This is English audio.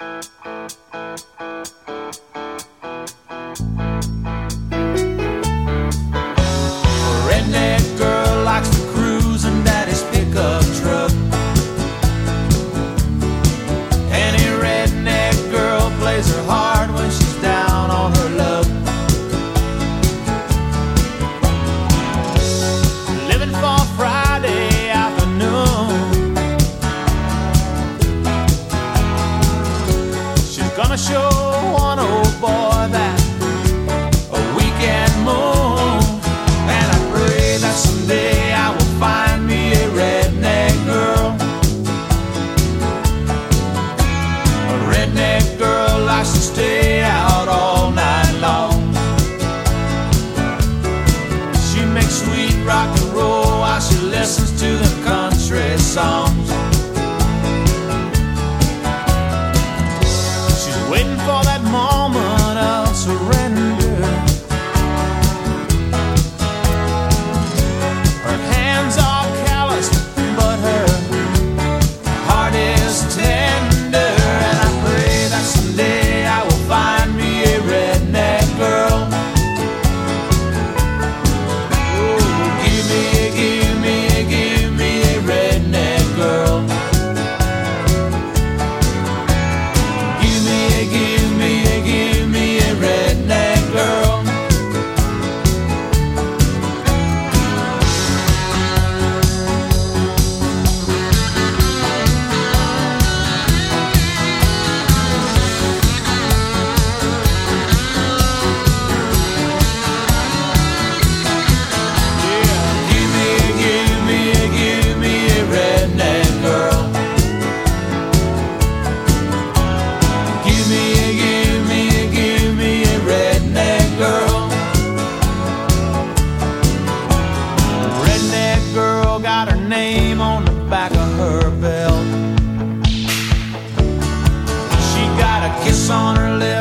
Redneck girl likes to cruise in daddy's pickup truck. Any redneck girl plays her hard when she's down on her luck. Living for Friday afternoon. She's gonna show one old boy that a weekend moon. And I pray that someday I will find me a redneck girl. A redneck girl likes to stay out all night long. She makes sweet rock and roll while she listens to them country songs. She's waiting for that moment of surrender. Her hands are calloused, but her heart is tender. And I pray that someday I will find me a redneck girl. Oh, give me a redneck girl. Give me a redneck girl. Give me a redneck girl. Give me a redneck girl. Redneck girl got her name on the back of her belt. She got a kiss on her lips